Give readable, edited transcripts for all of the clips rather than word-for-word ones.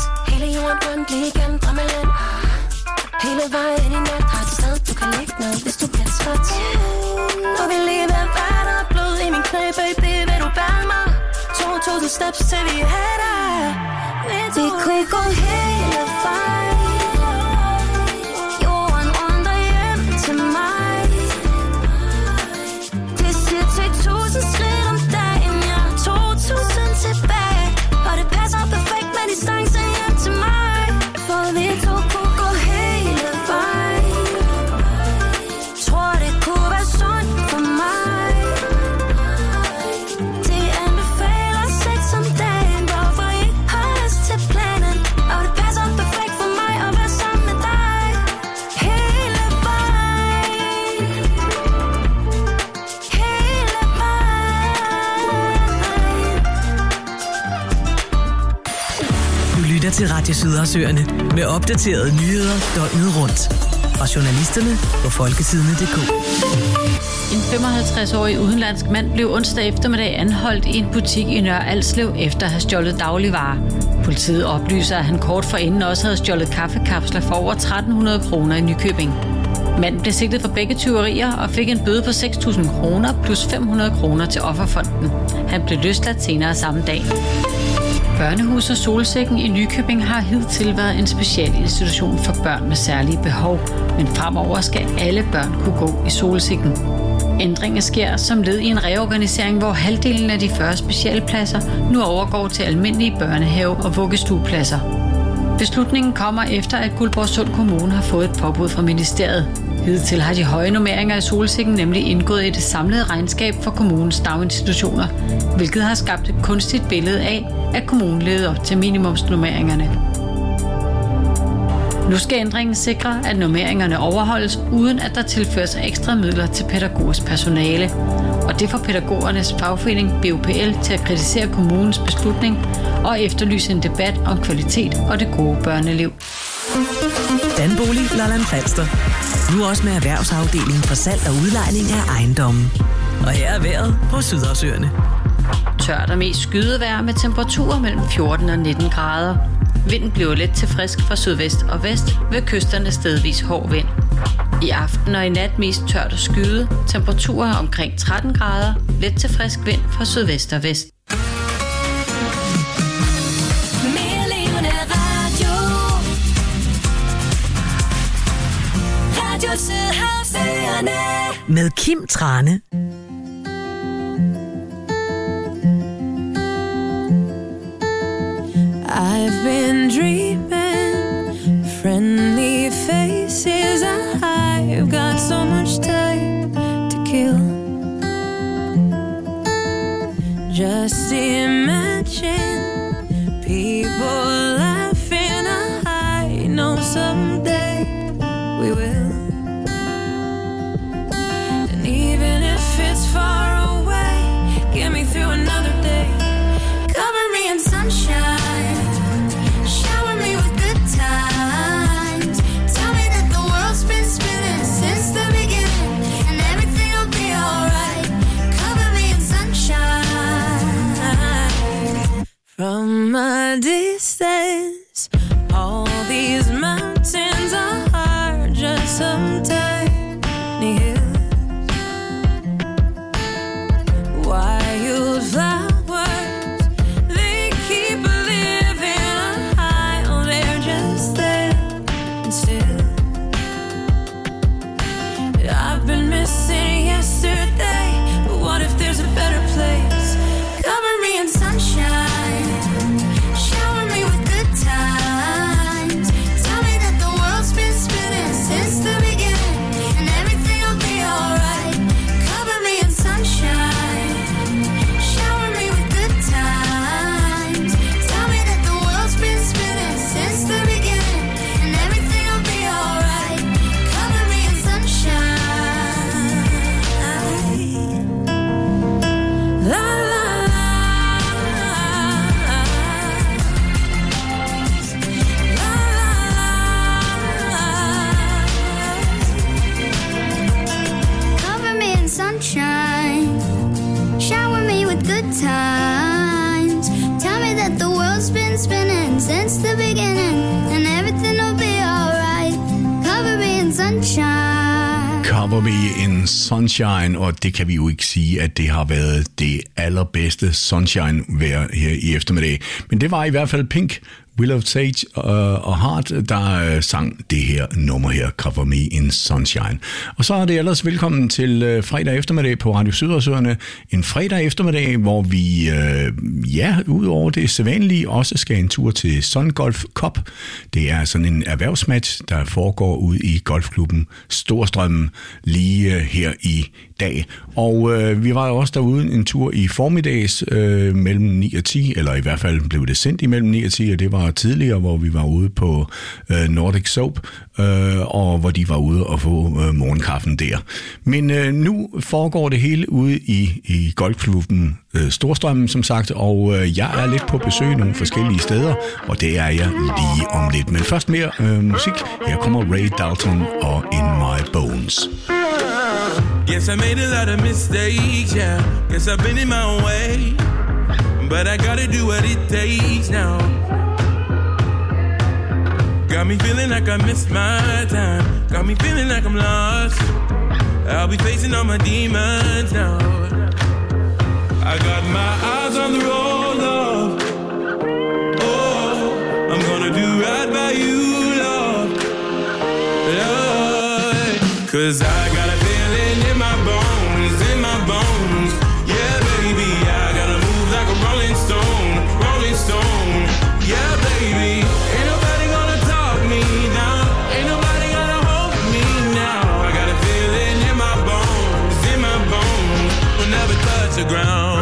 Hele jorden rundt, lige gennem drømmeland. Hele vejen i nat har et sted, du kan ligge ned, hvis du bliver træt. Nu vil lige være vand og blod i min knæ, baby, vil du bære mig? 2.000 steps til vi er der. Vi kunne gå hele vejen. Jorden rundt og hjem til mig. Det siger 10.000 skridt om dagen, jeg har 2.000 tilbage. Og det passer perfekt med distance hjem til mig. For vi to kunne gå hele vejen. Tror det kunne være sundt for mig. De anbefaler sex om dagen, hvorfor ikke holde os til planen. Og det passer perfekt for mig at være sammen med dig. Hele vejen. Hele vejen. Du lytter til Radio Sydersøerne med opdaterede nyheder døgnet rundt. Fra journalisterne på folketidene.dk. En 55-årig udenlandsk mand blev onsdag eftermiddag anholdt i en butik i Nørre Alslev efter at have stjålet dagligvarer. Politiet oplyser, at han kort forinden også havde stjålet kaffekapsler for over 1.300 kroner i Nykøbing. Manden blev sigtet for begge tyverier og fik en bøde på 6.000 kroner plus 500 kroner til offerfonden. Han blev løsladt senere samme dag. Børnehuset Solsikken i Nykøbing har hidtil været en specialinstitution for børn med særlige behov, men fremover skal alle børn kunne gå i Solsikken. Ændringen sker som led i en reorganisering, hvor halvdelen af de 40 specialpladser nu overgår til almindelige børnehave- og vuggestuepladser. Beslutningen kommer efter, at Guldborgsund Kommune har fået et påbud fra ministeriet. Hidtil har de høje normeringer i Solsikken nemlig indgået i det samlede regnskab for kommunens daginstitutioner, hvilket har skabt et kunstigt billede af, at kommunen levede op til minimumsnormeringerne. Nu skal ændringen sikre, at normeringerne overholdes, uden at der tilføres ekstra midler til pædagogisk personale. Og det får pædagogernes fagforening BUPL til at kritisere kommunens beslutning og efterlyse en debat om kvalitet og det gode børneliv. Danbolig Lolland Falster. Nu også med erhvervsafdelingen for salg og udlejning af ejendommen. Og her er vejret på Sydersøerne. Tørt og mest skydevejr med temperaturer mellem 14 og 19 grader. Vinden bliver let til frisk fra sydvest og vest, ved kysterne stedvis hård vind. I aften og i nat mest tørt og skyde, temperaturer omkring 13 grader, let til frisk vind fra sydvest og vest. Med Kim Trane. I've been dreaming friendly faces. I've got so much time to kill. Just imagine people laughing. I know someday we will. And even if it's far away, get me through another day. Cover me in sunshine, shower me with good times. Tell me that the world's been spinning since the beginning, and everything will be alright. Cover me in sunshine. From a distance, all these mountains are just some tiny hills. Wildflowers, missing yesterday, but what if there's a better place? Cover me in sunshine, shower me with good times. Tell Cover Me in Sunshine, og det kan vi jo ikke sige, at det har været det allerbedste sunshine-vejr her i eftermiddag. Men det var i hvert fald Pink, Will of Sage og Heart, der sang det her nummer her, Cover Me in Sunshine. Og så er det ellers velkommen til fredag eftermiddag på Radio Sydørsøerne. En fredag eftermiddag, hvor vi, udover det sædvanlige, også skal en tur til Sun Golf Cup. Det er sådan en erhvervsmatch, der foregår ude i golfklubben Storstrømmen lige her i dag. Og vi var jo også derude en tur i formiddags mellem 9 og 10, eller i hvert fald blev det sendt imellem 9 og 10, og det var tidligere, hvor vi var ude på Nordic Soap, og hvor de var ude og få morgenkaffen der. Men nu foregår det hele ude i golfklubben Storstrømmen, som sagt, og jeg er lidt på besøg nogle forskellige steder, og det er jeg lige om lidt. Men først mere musik. Her kommer Ray Dalton og In My Bones. Guess I made a lot of mistakes, yeah. Guess I've been in my own way, but I gotta do what it takes now. Got me feeling like I missed my time. Got me feeling like I'm lost. I'll be facing all my demons now. I got my eyes on the road, love. Oh, I'm gonna do right by you, love. Love. 'Cause I got a feeling in my bones, in my bones. Yeah, baby, I gotta move like a rolling stone, rolling stone. Yeah, baby, ain't nobody gonna talk me down. Ain't nobody gonna hold me now. I got a feeling in my bones, in my bones. Will never touch the ground.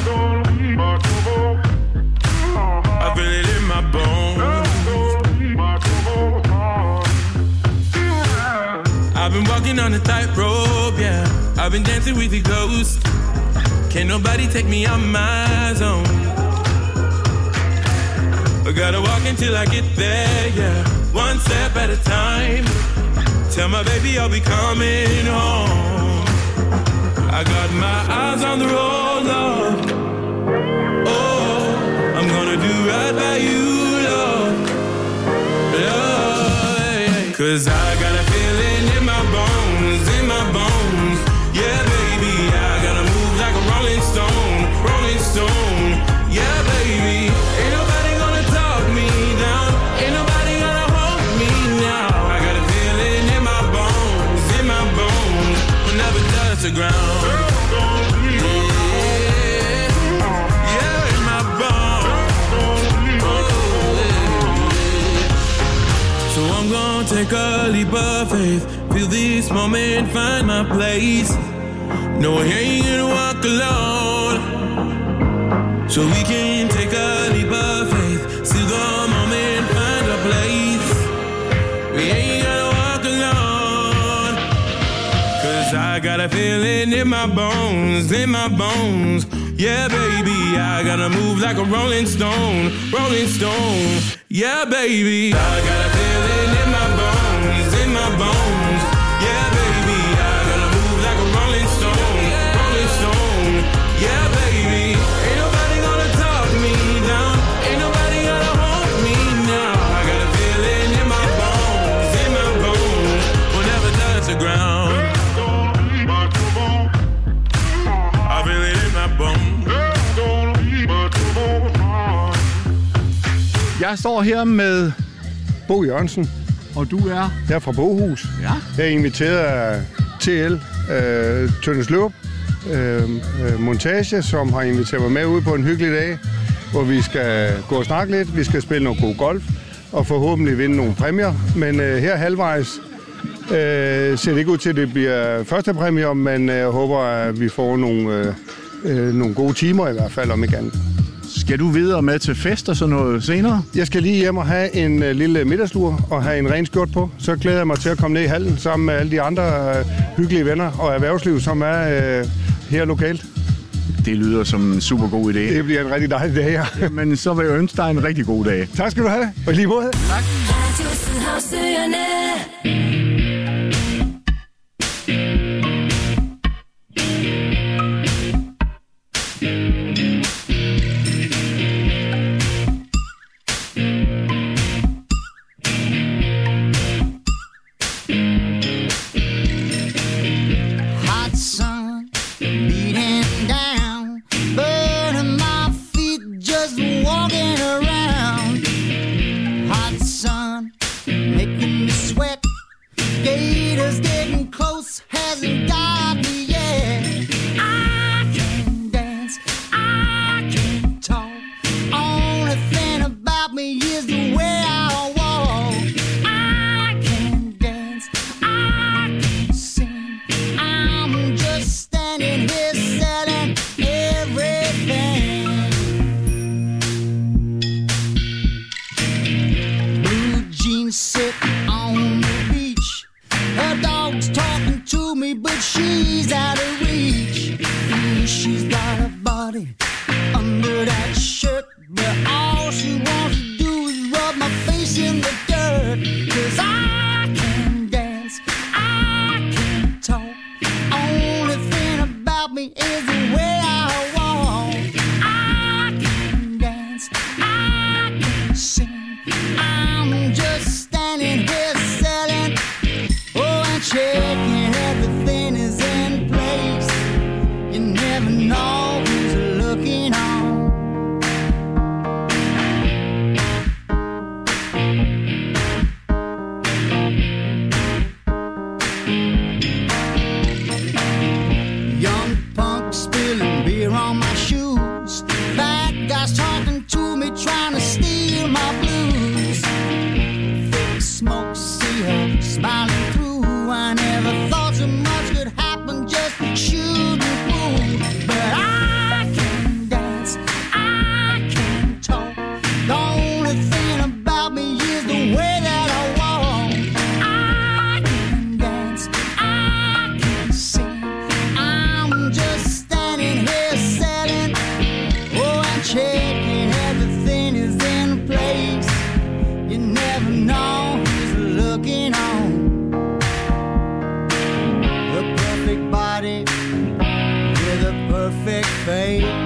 I feel it in my bones. I've been walking on a tightrope, yeah. I've been dancing with the ghosts. Can't nobody take me out my zone. I gotta walk until I get there, yeah. One step at a time. Tell my baby I'll be coming home. I got my eyes on the road, love. Oh, I'm gonna do right by you, love. Love. 'Cause I got a feeling in my bones, in my bones. Yeah, baby, I gotta move like a rolling stone, rolling stone. Yeah, baby, ain't nobody gonna talk me down. Ain't nobody gonna hold me now. I got a feeling in my bones, in my bones. Will never touch the ground. Take a leap of faith, feel this moment, find my place. No, I ain't gonna walk alone. So we can take a leap of faith, see the moment, find a place. We ain't gonna walk alone. 'Cause I got a feeling in my bones, in my bones. Yeah, baby, I gotta move like a rolling stone, rolling stone. Yeah, baby, I got a feeling in my bones, in my bones. Yeah, baby, I gotta move like a rolling stone, rolling stone. Yeah, baby, ain't nobody gonna talk me down. Ain't nobody gonna hold me now. I got a feeling in my bones, in my bones. Will never touch the ground. I feel it in my bones. Jeg står her med Bo Jørgensen. Og du er? Jeg er fra Boghus. Ja. Jeg er inviteret af TL Tøndesløb Montage, som har inviteret mig med ud på en hyggelig dag, hvor vi skal gå og snakke lidt. Vi skal spille noget god golf og forhåbentlig vinde nogle præmier. Men her halvvejs ser det ikke ud til, at det bliver første præmier, men jeg håber, at vi får nogle gode timer i hvert fald om ikke andet. Skal du videre med til fest og sådan noget senere? Jeg skal lige hjem og have en lille middagslur og have en ren skjort på. Så glæder jeg mig til at komme ned i hallen sammen med alle de andre hyggelige venner og erhvervsliv, som er her lokalt. Det lyder som en super god idé. Det bliver en rigtig dejlig dag, ja. Men så vil jeg ønske dig en rigtig god dag. Tak skal du have. Og lige måde. Tak. making me sweat. Gators getting close, hasn't got me yet. I can dance, I can talk. Only thing about me is the way I walk. I can dance, I can sing. I'm just standing here selling everything. Blue jeans sit on the beach. Her dog's talking to me, but she's out of reach. She's got a body under that shirt, but all she wants to do is rub my face in the dirt. 'Cause I can dance, I can talk. Only thing about me is the way I walk. I can dance, I can sing. I'm just standing here selling, oh, and checking everything is in place. You never know who's looking on. Young punk spilling beer on my shoes. Fat guys talking to me, trying to steal my blues. Thick smoke, see her smiling through. I never thought so much could happen just shooting through. But I can dance, I can talk. The only thing about me is the way that I walk. I can dance, I can sing. I'm just standing here selling, oh, and checking everything is in place. You never know who's looking on. The perfect body with a perfect face.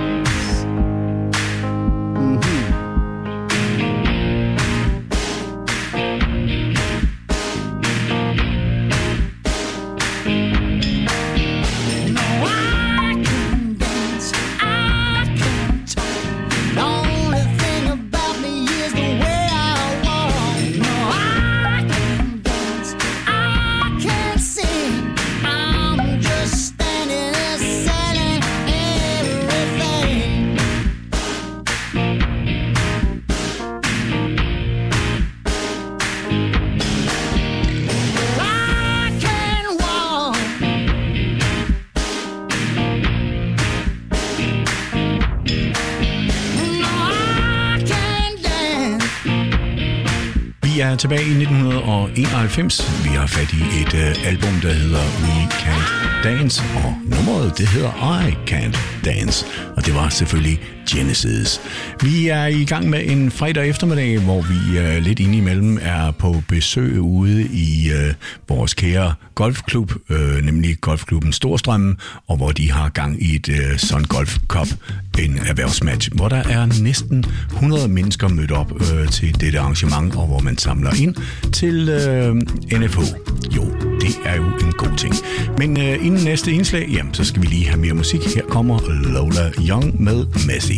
No, I can dance, I can talk. The only thing about me is the way I walk. No, I can dance, I can sing. I'm just standing there selling everything. I can walk. No, I can dance. Vi er tilbage i 1991. Vi har fat i et album, der hedder We Can't Dance, og nummeret, det hedder I Can't Dance, og det var selvfølgelig Genesis. Vi er i gang med en fredag eftermiddag, hvor vi lidt indimellem er på besøg ude i vores kære golfklub, nemlig golfklubben Storstrømmen, og hvor de har gang i et Sun Golf Cup, en erhvervsmatch, hvor der er næsten 100 mennesker mødt op til dette arrangement, og hvor man samler ind til NFH. Jo, det er jo en god ting. Men inden næste indslag, jamen, så skal vi lige have mere musik. Her kommer Lola Young med Messi.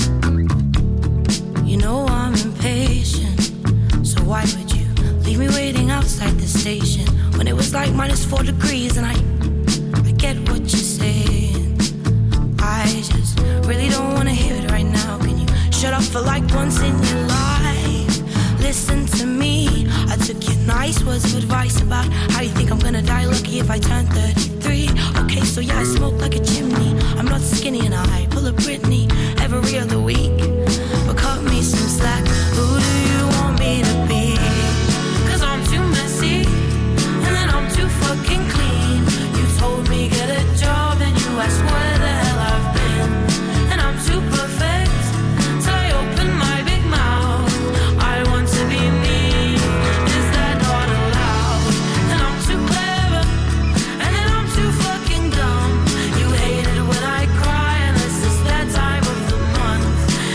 You know I'm impatient, so why would you leave me waiting outside the station when it was like -4 degrees? And I get what you're saying. I just really don't want to hear it right now. Can you shut up for like once in your life? Listen to me. I took your nice words of advice about how you think I'm gonna die lucky if I turn 33. Okay, so yeah, I smoke like a chimney. I'm not skinny and I pull a Britney every other week. But cut me some slack. Who do you want me to be? 'Cause I'm too messy and then I'm too fucking clean. You told me get a job and you asked where the hell I've been. And I'm too perfect, so I open my big mouth. I want to be me. Is that not allowed? And I'm too clever and then I'm too fucking dumb. You hate it when I cry and this is that time of the month.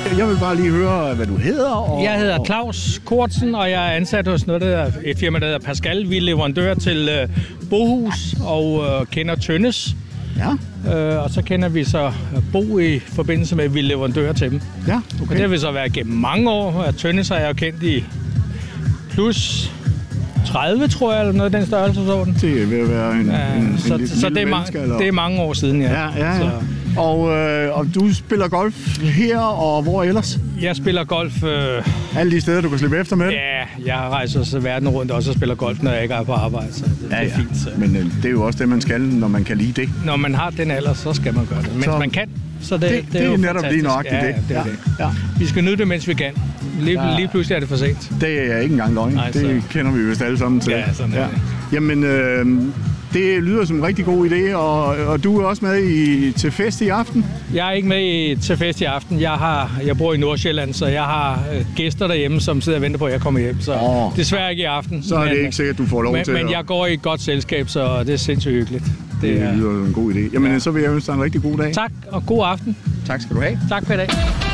Jeg vil bare lige høre, hvad du hedder. Og, jeg hedder Claus Kortsen, og jeg er ansat hos et firma, der hedder Pascal. Vi er leverandør til Bohus og kender Tønnes. Ja. Og så kender vi så Bo i forbindelse med, at vi er leverandør til dem. Ja, okay. Og det har vi så været gennem mange år. Tønnes har jeg jo kendt i plus 30, tror jeg, eller noget af den størrelsesorden. Det vil være en så det er mange år siden, ja. Ja. Så. Og du spiller golf her, og hvor ellers? Jeg spiller golf... alle de steder, du kan slippe efter med? Ja, jeg rejser så verden rundt også og spiller golf, når jeg ikke er på arbejde, så det er fint. Så. Men det er jo også det, man skal, når man kan lide det. Når man har den alder, så skal man gøre det. Mens man kan, så det er jo netop lige nøjagtigt det. Det er det. Ja. Vi skal nyde det, mens vi kan. Lige pludselig er det for sent. Det er ikke engang løgn. Det kender vi vist alle sammen til. Ja, sådan er det. Jamen, det lyder som en rigtig god idé, og du er også med til fest i aften? Jeg er ikke med til fest i aften. Jeg bor i Nordsjælland, så jeg har gæster derhjemme, som sidder og venter på, at jeg kommer hjem. Så desværre ikke i aften. Så er det ikke sikkert, at du får lov til Men jeg går i et godt selskab, så det er sindssygt hyggeligt. Det lyder som en god idé. Jamen, så vil jeg ønske dig en rigtig god dag. Tak, og god aften. Tak skal du have. Tak for i dag.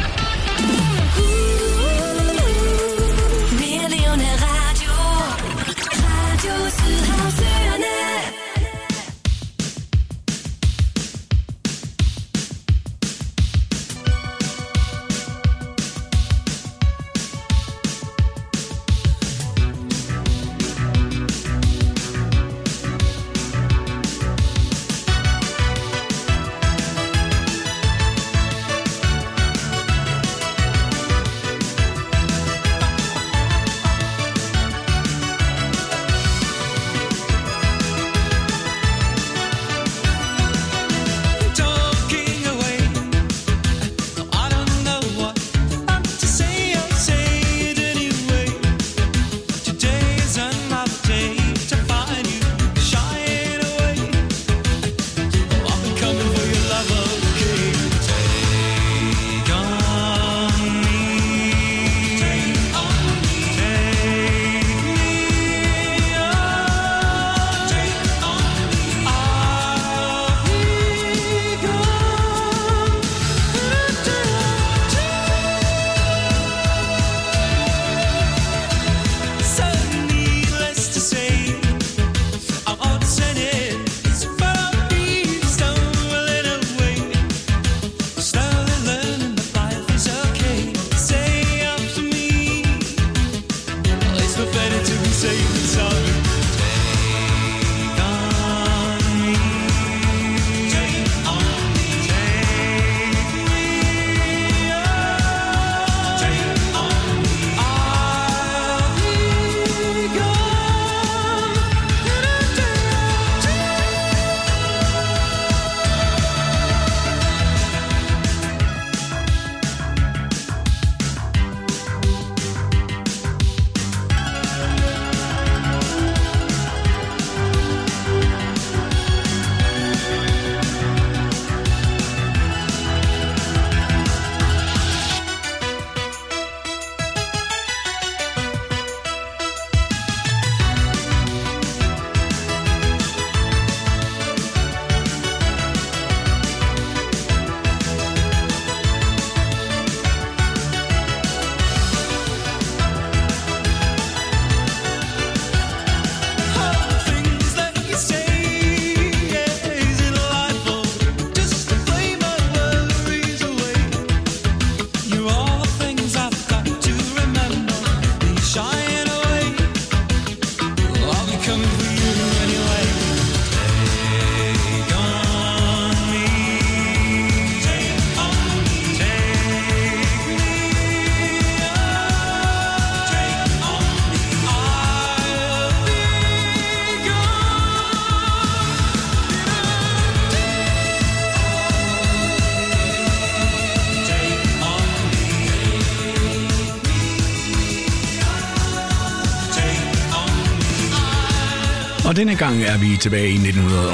Og denne gang er vi tilbage i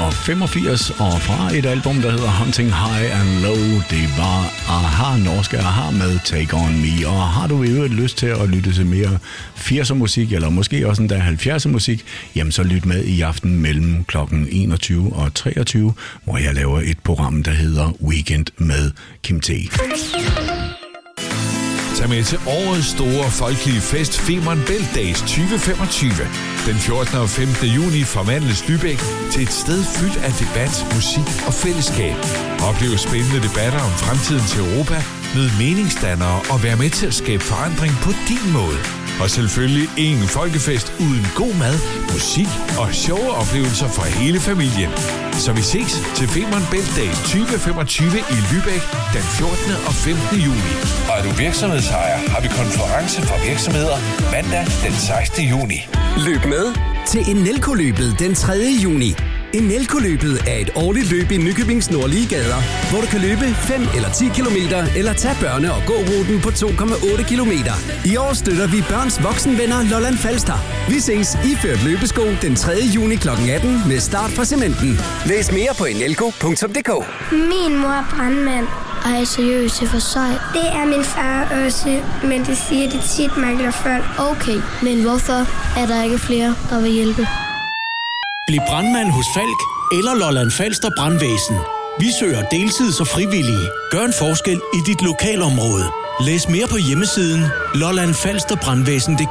1985, og fra et album, der hedder Hunting High and Low. Det var Aha, norske Aha med Take On Me. Og har du i øvrigt lyst til at lytte til mere 80'er musik, eller måske også endda 70'er musik, jamen så lyt med i aften mellem kl. 21 og 23, hvor jeg laver et program, der hedder Weekend med Kim T. Tag med til årets store folkelige fest Femern Bælt Days 2025. Den 14. og 15. juni forvandles Lübeck til et sted fyldt af debat, musik og fællesskab. Oplev spændende debatter om fremtiden til Europa, mød meningsdannere og vær med til at skabe forandring på din måde. Og selvfølgelig ingen folkefest uden god mad, musik og sjove oplevelser for hele familien. Så vi ses til Femern Bælt Days 2025 i Lübeck den 14. og 15. juni. Og er du virksomhedsejer, har vi konference for virksomheder mandag den 16. juni. Løb med til Enelco-løbet den 3. juni. Enelco-løbet er et årligt løb i Nykøbings nordlige gader, hvor du kan løbe 5 eller 10 kilometer eller tage børne- og gåruten på 2,8 kilometer. I år støtter vi børns voksenvenner Lolland Falster. Vi ses iført løbesko den 3. juni kl. 18 med start fra Cementen. Læs mere på enelco.dk. Min mor er brandmand. Ej, seriøst, det er for sejt. Det er min far også, men det siger de tit mangler folk. Okay, men hvorfor er der ikke flere, der vil hjælpe? Bliv brandmand hos Falk eller Lolland Falster Brandvæsen. Vi søger deltids- og frivillige. Gør en forskel i dit lokalområde. Læs mere på hjemmesiden lollandfalsterbrandvæsen.dk.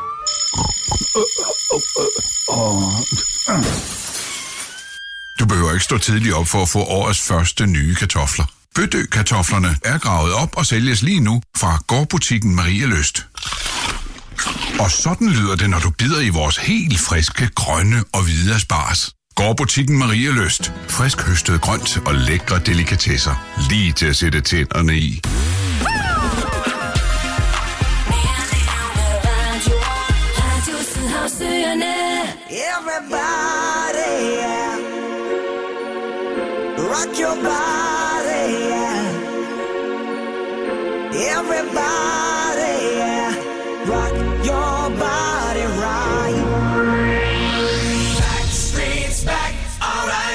Du behøver ikke stå tidligt op for at få årets første nye kartofler. Bøtø-kartoflerne er gravet op og sælges lige nu fra gårdbutikken Marie Lyst. Og sådan lyder det, når du bider i vores helt friske, grønne og hvide asparges. Gårdbutikken Marie Lyst. Frisk høstet grønt og lækre delikatesser. Lige til at sætte tænderne i. Everybody, yeah. Rock your body, yeah. Everybody, yeah. Rock your body right. Backstreet's back, alright.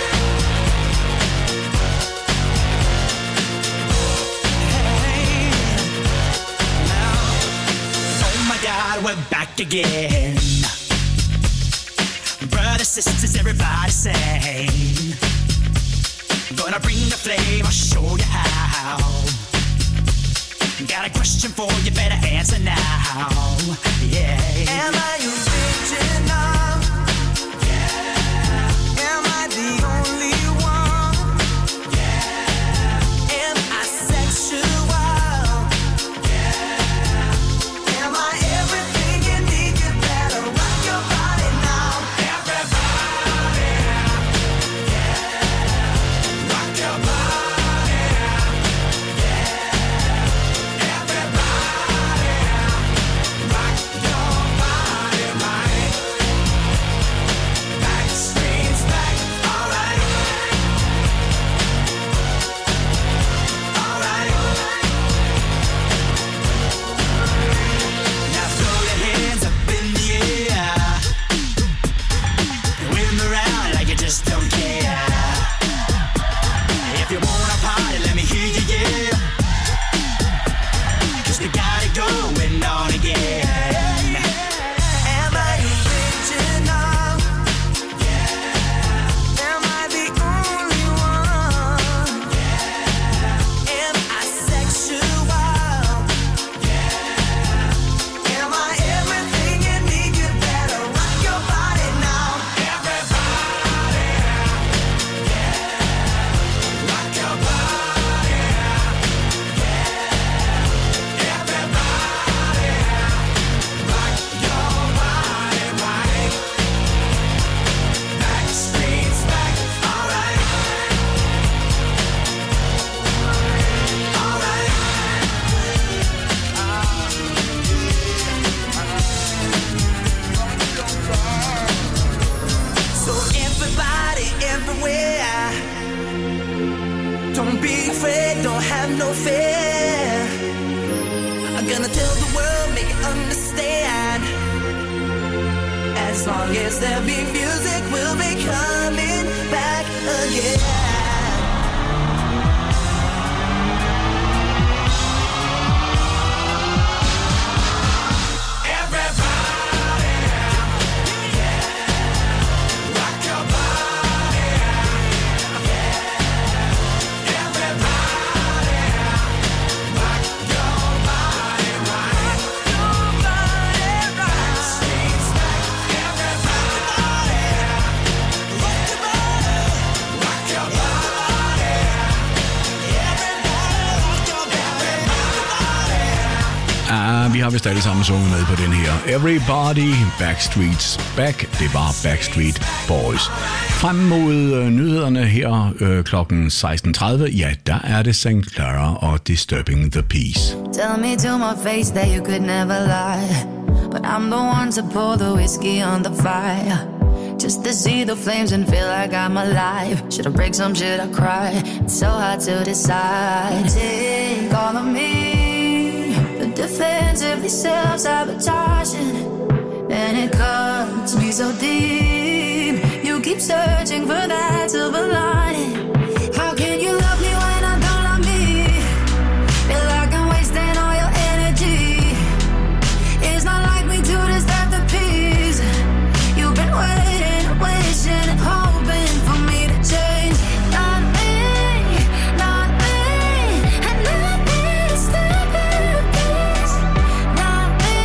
Hey, now, oh my God, we're back again. Brothers, sisters, everybody sing. Gonna bring the flame, I'll show you how. Got a question for you, better answer now. Yeah. Am I original? Yeah. Am I the only one? Yeah. Am I sexual? Yeah. Am I everything you need? You better rock your body now. Everybody, yeah. Rock your body, yeah. Just don't care. If you wanna party, let me hear you, yeah. 'Cause we got it going on again. Am I original? Yeah. Am I the only one? Yeah. Am I sexual? Yeah. Am I everything you need? You better rock your body now. Don't be afraid, don't have no fear. I'm gonna tell the world, make it understand. As long as there be music, we'll be coming back again. Body. vi har vist alle sammen sunget med på den her. Everybody, Backstreet's Back. Det var Backstreet Boys. Frem mod nyhederne her klokken 16:30, ja, der er det St. Clara og Disturbing the Peace. Tell me to my face that you could never lie, but I'm the one to pour the whiskey on the fire, just to see the flames and feel like I'm alive. Should I break some, should I cry? It's so hard to decide. Take all of me, the defensively self-sabotaging, and it cuts me so deep. You keep searching for that silver lining. How can you love me when I don't love me? Feel like I'm wasting all your energy. It's not like me to disturb the peace. You've been waiting, wishing and hoping for me to change. Not me, not me, and not me to step in the peace. Not me,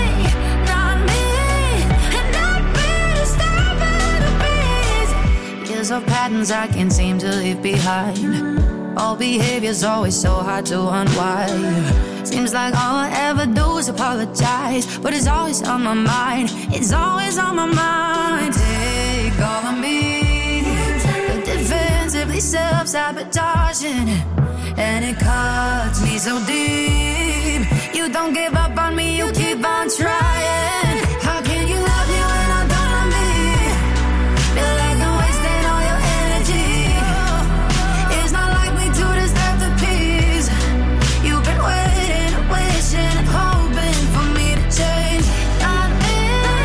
and not me to step in the peace. Years of patterns I can't seem to leave behind. All behavior's always so hard to unwind. Seems like all I ever do is apologize, but it's always on my mind. It's always on my mind. Take all of me, the defensively self-sabotaging, and it cuts me so deep. You don't give up on me, you keep on trying. How can you love me when I don't love me? Feel like I'm wasting all your energy. It's not like me to disturb the peace. You've been waiting, wishing and hoping for me to change. Not me,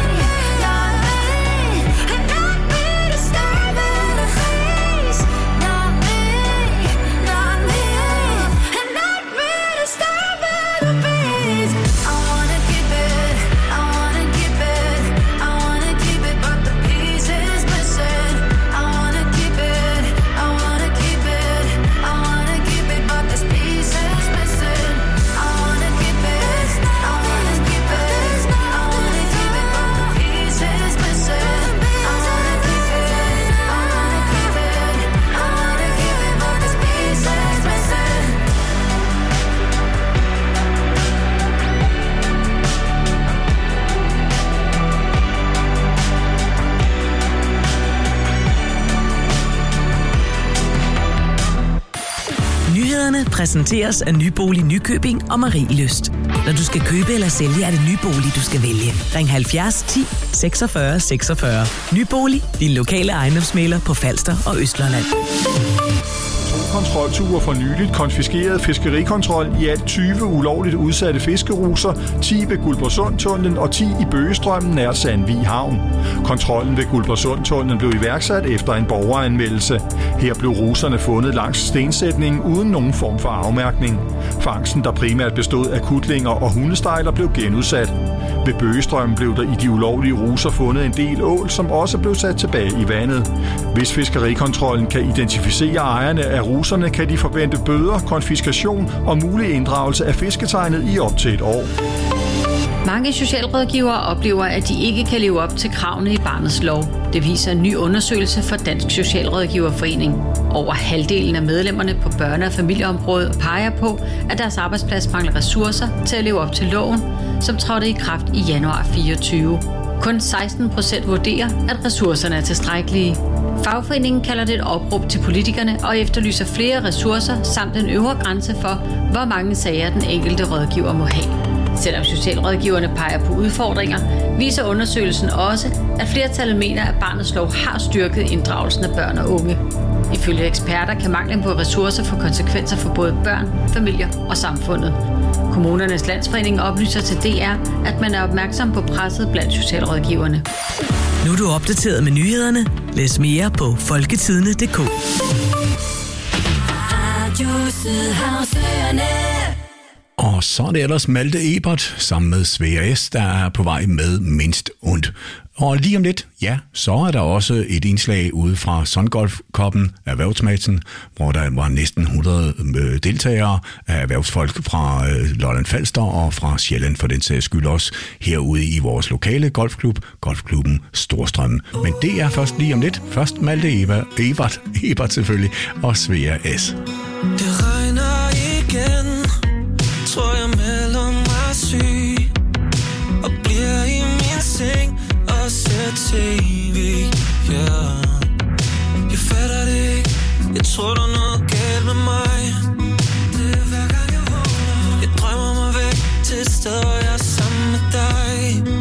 and not me to step in the peace. Not me, and not me to step in the peace. I wanna keep it, I wanna keep it, I wanna keep it, but the piece is missing. I wanna keep it, I wanna keep it, I wanna keep it, but this piece is missing. I wanna keep it, I wanna keep it, I wanna keep it, but the piece is missing. I wanna keep it, I wanna keep it, I wanna keep it, but this piece is missing. Nyhederne præsenteres af Nybolig Nykøbing og Marielyst. Når du skal købe eller sælge, er det Nybolig, du skal vælge. Ring 70 10 46 46. Nybolig, din lokale ejendomsmægler på Falster og Østlandet. Kontrolture for nyligt konfiskeret fiskerikontrol i alt 20 ulovligt udsatte fiskeruser, 10 ved Guldborgsundtunnelen og 10 i Bøgestrømmen nær Sandvig Havn. Kontrollen ved Guldborgsundtunnelen blev iværksat efter en borgeranmeldelse. Her blev ruserne fundet langs stensætningen uden nogen form for afmærkning. Fangsten, der primært bestod af kutlinger og hundestejler, blev genudsat. Ved Bøgestrømmen blev der i de ulovlige ruser fundet en del ål, som også blev sat tilbage i vandet. Hvis fiskerikontrollen kan identificere ejerne af ruserne, kan de forvente bøder, konfiskation og mulig inddragelse af fisketegnet i op til et år. Mange socialrådgivere oplever, at de ikke kan leve op til kravene i Barnets Lov. Det viser en ny undersøgelse fra Dansk Socialrådgiverforening. Over halvdelen af medlemmerne på børne- og familieområdet peger på, at deres arbejdsplads mangler ressourcer til at leve op til loven, som trådte i kraft i januar 2024. Kun 16% vurderer, at ressourcerne er tilstrækkelige. Fagforeningen kalder det et opråb til politikerne og efterlyser flere ressourcer samt en øvre grænse for, hvor mange sager den enkelte rådgiver må have. Selvom socialrådgiverne peger på udfordringer, viser undersøgelsen også, at flertallet mener, at Barnets Lov har styrket inddragelsen af børn og unge. Ifølge eksperter kan manglen på ressourcer få konsekvenser for både børn, familier og samfundet. Kommunernes Landsforening oplyser til DR, at man er opmærksom på presset blandt socialrådgiverne. Nu er du opdateret med nyhederne. Læs mere på folketidene.dk. Og så er det ellers Malte Ebert sammen med Svea S., der er på vej med Mindst Ondt. Og lige om lidt, ja, så er der også et indslag ude fra Sundgolf-koppen, erhvervsmatchen, hvor der var næsten 100 deltagere af erhvervsfolk fra Lolland Falster og fra Sjælland for den sags skyld også herude i vores lokale golfklub, Golfklubben Storstrømmen. Men det er først lige om lidt. Først Malte Ebert selvfølgelig, og Svea S. Det regner igen, tror jeg melder mig syg. tror der er noget galt med mig. Det er hver gang jeg vågner. Jeg drømmer mig væk til et sted, hvor jeg er sammen med dig.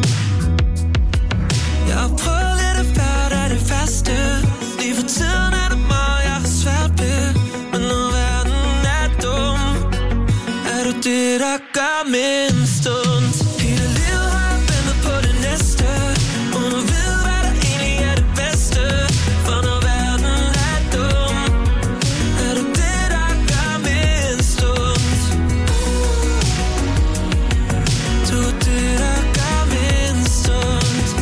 Jeg har prøvet lidt af hvert af det værste. Lige for tiden er det meget, jeg har svært ved. Men når verden er dum, er du det, der gør mindst ondt. Hele livet har jeg ventet på det næste, uden at vide, hvad der egentlig er det bedste. For når verden er dum, er du det, der gør mindst ondt. Du er det, der gør mindst ondt.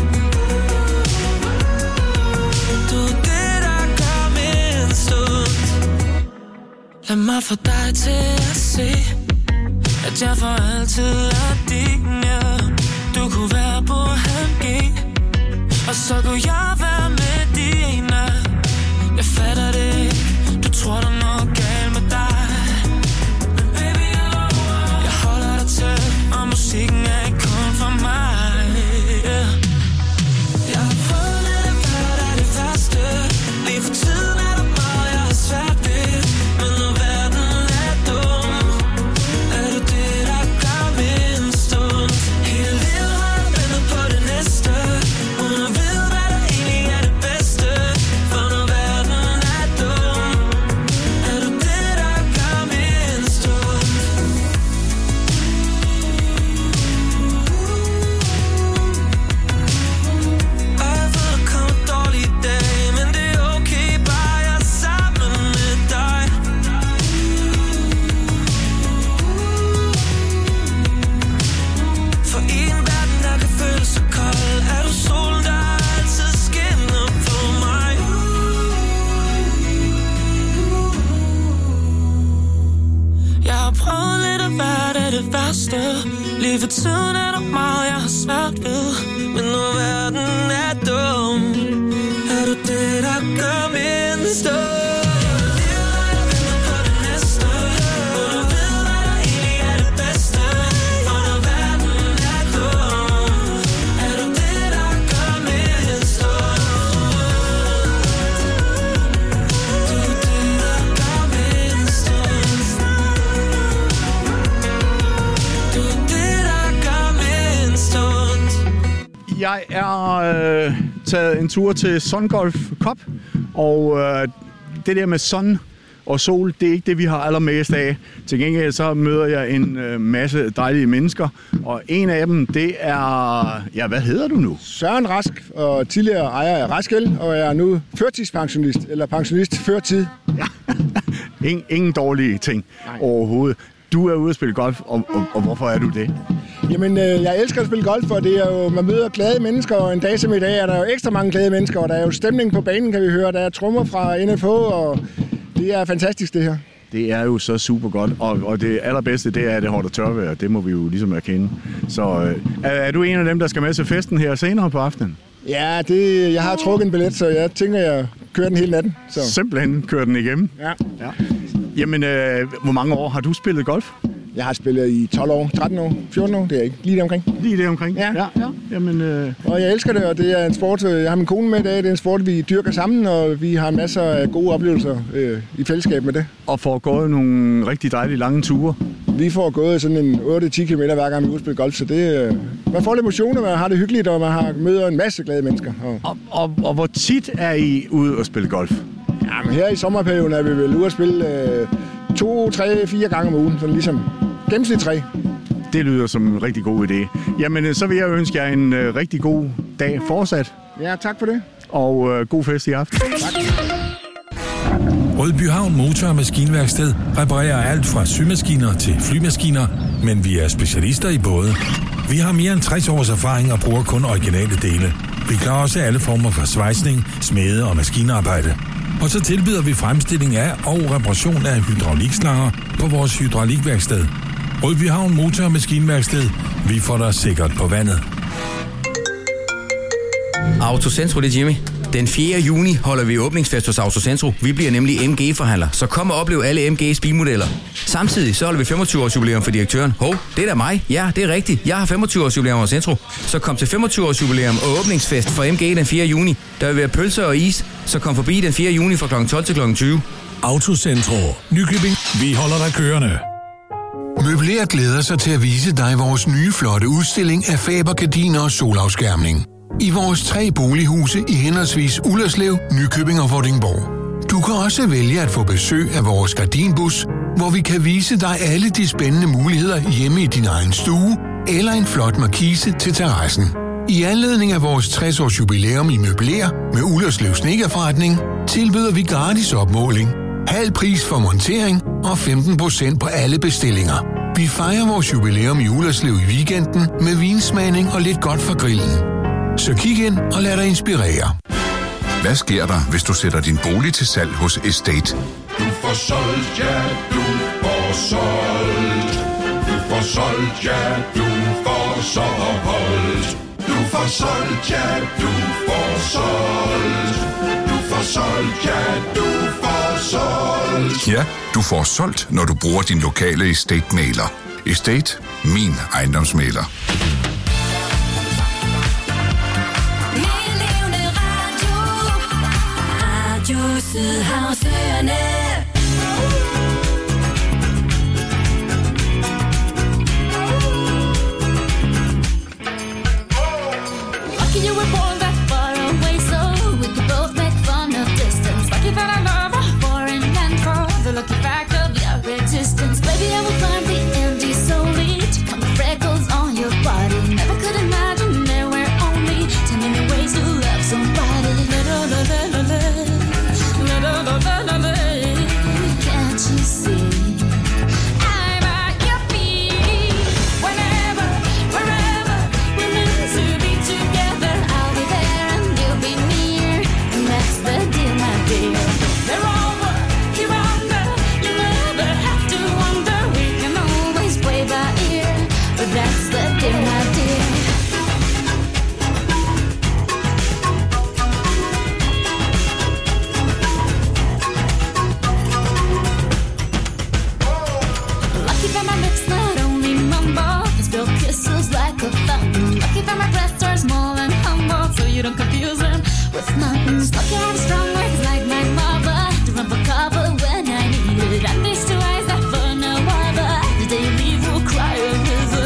Du er det, der gør mindst ondt. Lad mig få dig til at se, at jeg for altid er din, ja. Du kunne være på HG, og så kunne jeg være med dine. Jeg fatter det ikke, du tror der er noget galt med dig. Men baby, jeg holder dig tæt, og musikken er ikke kun for mig, yeah. Jeg har prøvet lidt af hvert af det værste. Lige for tiden er der meget, jeg har svært ved. Men når verden er dum, er du det, der gør mindst ondt. Hele livet har jeg ventet på det næste, uden at vide, hvad der egentlig er det bedste. For når verden er dum, er du det, der gør mindst ondt. Og jeg ved, der kommer dårlige dage, men det er okay, bare jeg er sammen med dig. For i en verden, der kan føles så kold, er du solen, der altid skinner på mig. Jeg har prøvet lidt af hvert af det værste. Lige for tiden er der meget, jeg har svært ved. Men når verden er dum, er du det, der gør mindst ondt. Jeg er taget en tur til Sun Golf Cup, og det der med sun og sol, det er ikke det, vi har allermest af. Til gengæld så møder jeg en masse dejlige mennesker, og en af dem, det er... Ja, hvad hedder du nu? Søren Rask, og tidligere ejer af Raskel, og jeg er nu førtidspensionist, eller pensionist før tid. Ja. Ingen dårlige ting overhovedet. Du er ude at spille golf, og hvorfor er du det? Jamen, jeg elsker at spille golf, for det er jo, man møder glade mennesker, og en dag som i dag er der jo ekstra mange glade mennesker, og der er jo stemning på banen, kan vi høre. Der er trommer fra NFH, og det er fantastisk, det her. Det er jo så super godt, og det allerbedste, det er, at det holder tørvejr. Det må vi jo ligesom erkende. Så er du en af dem, der skal med til festen her senere på aftenen? Ja, jeg har trukket en billet, så jeg tænker, jeg kører den hele natten. Så. Simpelthen kører den igennem? Ja. Jamen, hvor mange år har du spillet golf? Jeg har spillet i 12 år, 13 år, 14 år, det er ikke. Lige der omkring. Lige der omkring? Ja. Jamen, Og jeg elsker det, og det er en sport, jeg har min kone med i dag, det er en sport, vi dyrker sammen, og vi har masser af gode oplevelser i fællesskab med det. Og får gået nogle rigtig dejlige lange ture? Vi får gået sådan en 8-10 km hver gang vi udspiller golf, så det, man får lidt emotioner, man har det hyggeligt, og man møder en masse glade mennesker. Og hvor tit er I ude at spille golf? Jamen her i sommerperioden er vi vel ude at spille 2, 3, 4 gange om ugen, sådan ligesom gennemsnit 3. Det lyder som en rigtig god idé. Jamen, så vil jeg ønske jer en rigtig god dag fortsat. Ja, tak for det. Og god fest i aften. Tak. Rødbyhavn Motor- og Maskinværksted reparerer alt fra symaskiner til flymaskiner, men vi er specialister i både. Vi har mere end 60 års erfaring og bruger kun originale dele. Vi klarer også alle former for svejsning, smede og maskinarbejde. Og så tilbyder vi fremstilling af og reparation af hydraulikslanger på vores hydraulikværksted. Rødbyhavn Motor- og Maskinværksted. Vi får dig sikkert på vandet. Autocentro, det er Jimmy. Den 4. juni holder vi åbningsfest hos Autocentro. Vi bliver nemlig MG-forhandler, så kom og oplev alle MG's bilmodeller. Samtidig så holder vi 25-års jubilæum for direktøren. Hov, det er da mig. Ja, det er rigtigt. Jeg har 25-års jubilæum hos Centro. Så kom til 25-års jubilæum og åbningsfest for MG den 4. juni. Der vil være pølser og is, så kom forbi den 4. juni fra kl. 12 til kl. 20. Autocentro. Nykøbing. Vi holder dig kørende. Møbler glæder sig til at vise dig vores nye flotte udstilling af Faber-gardiner og solafskærmning. I vores 3 bolighuse i henholdsvis Ullerslev, Nykøbing og Vordingborg. Du kan også vælge at få besøg af vores gardinbus, hvor vi kan vise dig alle de spændende muligheder hjemme i din egen stue, eller en flot markise til terrassen. I anledning af vores 60-års jubilæum i Møbler med Ullerslev Snedkerforretning tilbyder vi gratis opmåling, halv pris for montering og 15% på alle bestillinger. Vi fejrer vores jubilæum i Ullerslev i weekenden med vinsmagning og lidt godt for grillen. Så kig ind og lad dig inspirere. Hvad sker der, hvis du sætter din bolig til salg hos Estate? Du får solgt, ja, du får solgt. Du får solgt, ja, du får solgt. Du får solgt, ja, du får solgt. Du får solgt, ja, du får solgt. Ja, du får solgt, når du bruger din lokale Estate-mægler. Estate, min ejendomsmægler. Sydhavsøerne. Lucky you were born that far away, so we could both make fun of distance. Lucky that I love a foreign land for the lucky fact of your existence. Baby, I will climb the Andes solely to count the freckles on your body. Never could imagine there were only 10 million ways to love somebody. Can't you see? I'm at your feet. Whenever, wherever we're meant to be together, I'll be there and you'll be near. And that's the deal, my dear. They're over, you're under. You never have to wonder. We can always play by ear. But that's the deal, my dear. You don't confuse them with mountains. Lucky I have strong words like my mother to run for cover when I need it. And these 2 eyes that for no other. The day you leave will cry a river.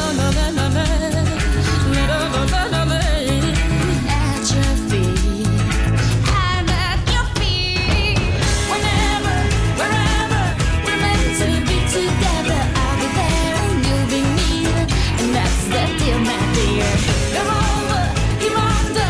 At your feet, I'm at your feet. Whenever, wherever we're meant to be together, I'll be there and you'll be near. And that's the deal, my dear. You're over, you're under.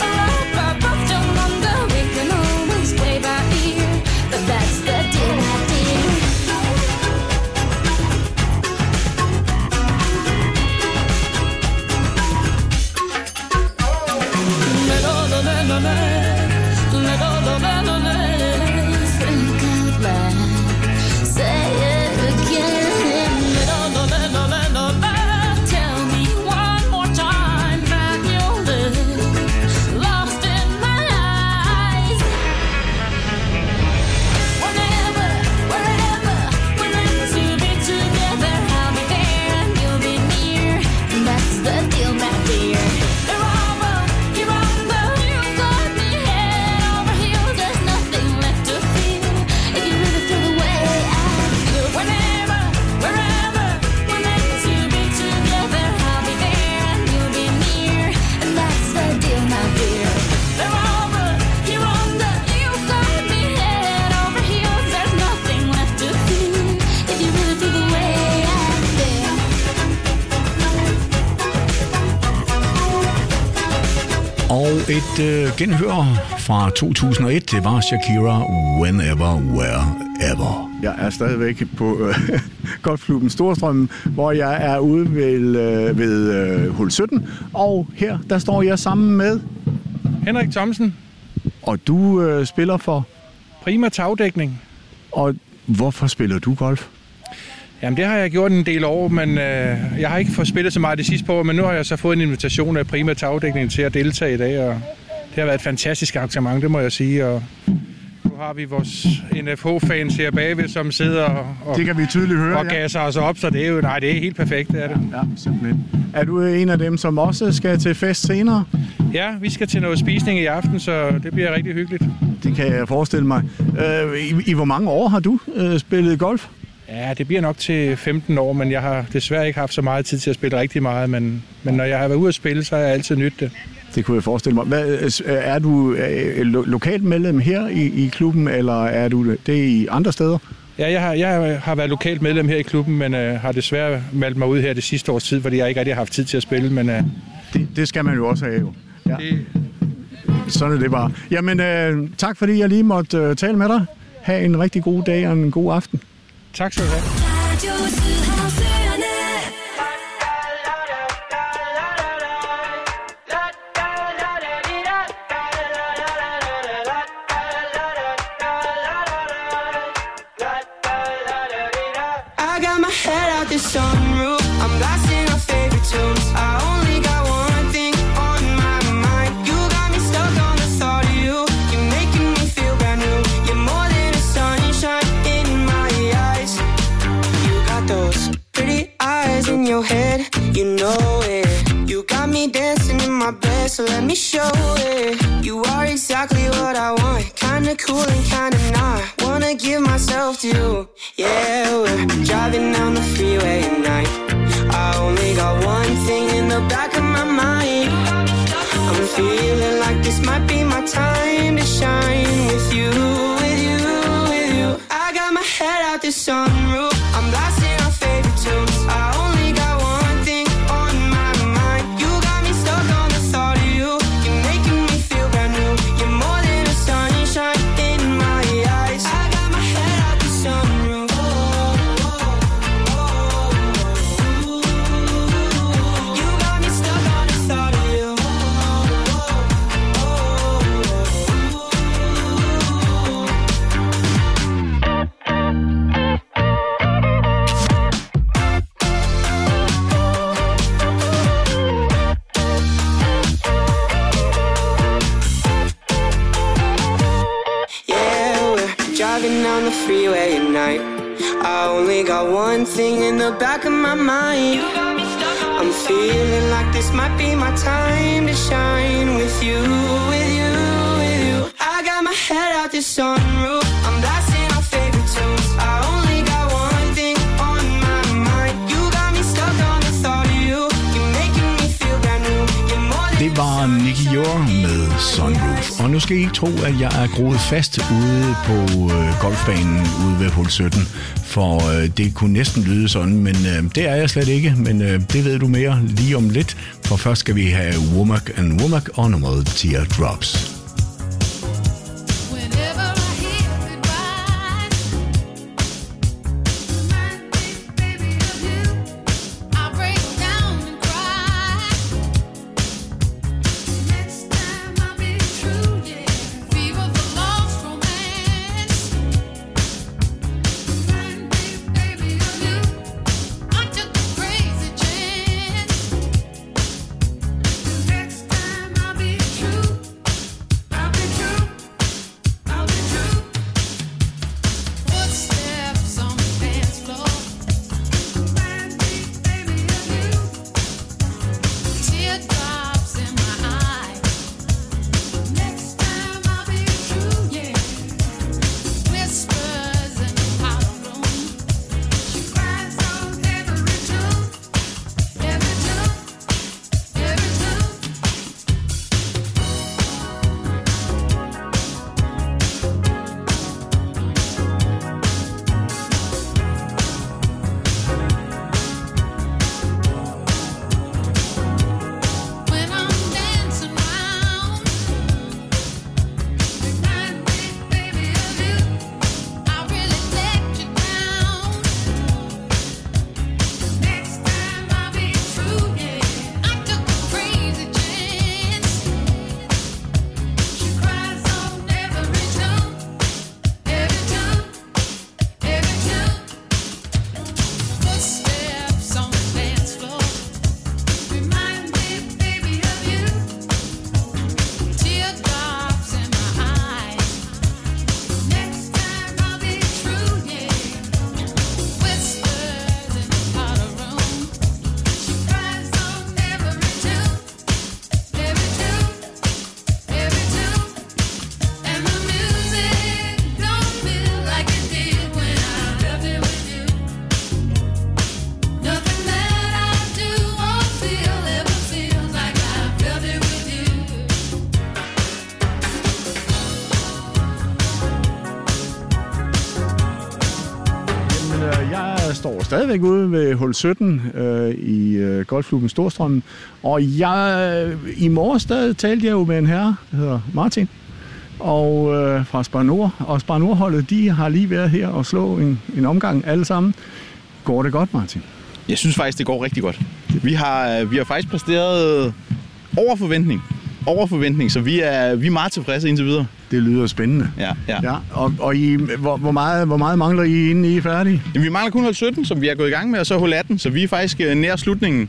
Og et genhør fra 2001, det var Shakira, Whenever, Wherever. Jeg er stadigvæk på Golfklubben Storstrømmen, hvor jeg er ude ved hul 17. Og her, der står jeg sammen med Henrik Thomsen. Og du spiller for? Prima Tagdækning. Og hvorfor spiller du golf? Jamen, det har jeg gjort en del år, men jeg har ikke fået spillet så meget det sidste par år, men nu har jeg så fået en invitation af Prima Tagdækning til at deltage i dag, og det har været et fantastisk arrangement, det må jeg sige, og nu har vi vores NFH-fans her bagved, som sidder og det kan vi tydeligt høre, og gasser os op, så det er jo, det er helt perfekt, det er det. Ja, simpelthen. Er du en af dem, som også skal til fest senere? Ja, vi skal til noget spisning i aften, så det bliver rigtig hyggeligt. det kan jeg forestille mig. I hvor mange år har du spillet golf? Ja, det bliver nok til 15 år, men jeg har desværre ikke haft så meget tid til at spille rigtig meget. Men når jeg har været ude at spille, så har jeg altid nydt det. Det kunne jeg forestille mig. Er du lokalt medlem her i klubben, eller er du det i andre steder? Ja, jeg har været lokalt medlem her i klubben, men har desværre meldt mig ud her det sidste års tid, fordi jeg ikke rigtig har haft tid til at spille. Men, det skal man jo også have, jo. Ja. Sådan er det bare. Jamen, tak fordi jeg lige måtte tale med dig. Ha' en rigtig god dag og en god aften. Tak skal du have. I got my head out the sunroof. I'm blasting our favorite tunes. I only got one thing on my mind. You got me stuck on the thought of you. You're making me feel brand new. You're more than a sunshine in my eyes. You got those pretty eyes in your head. You know it. You got me dancing in my bed, so let me show it. You are exactly what I want. Kinda cool and kinda not. Wanna give myself to you. Yeah, we're driving down the freeway at night. I only got one thing in the back of my mind. I'm feeling like this might be my time to shine with you, with you, with you. I got my head out the sunroof. I'm blasting our favorite tunes. I only got one thing on my mind. You got me stuck on the thought of you. You're making me feel brand new. You're more than a sunshine in my eyes. I got my head out the sunroof. You got me stuck on the thought of you. Yeah, we're driving down the freeway at night. I only got one thing in the back of my mind. I'm feeling like this might be my time to shine with you, with you, with you. I got my head out the sunroof. I'm blasting our favorite tunes. I only got one thing on my mind. You got me stuck on the thought of you. You're making me feel brand new. You're more than Det var Nicky Jor med Sunroof. Og nu skal I ikke tro, at jeg er groet fast ude på golfbanen ude ved hul 17. For det kunne næsten lyde sådan, men det er jeg slet ikke. Men det ved du mere lige om lidt. For først skal vi have Womack and Womack og nummeret Teardrops. Jeg står stadigvæk ude ved hul 17 i golfklubben Storstrømmen, og i morges talte jeg jo med en herre, der hedder Martin, og fra Spar Nord, og Spar Nord-holdet, de har lige været her og slå en omgang alle sammen. Går det godt, Martin? Jeg synes faktisk, det går rigtig godt. Vi har faktisk præsteret over forventning, så vi er meget tilfredse indtil videre. Det lyder spændende. Ja. Og hvor meget mangler I inden I er færdige? Jamen, vi mangler kun hul 17, som vi er gået i gang med, og så hul 18, så vi er faktisk nær slutningen.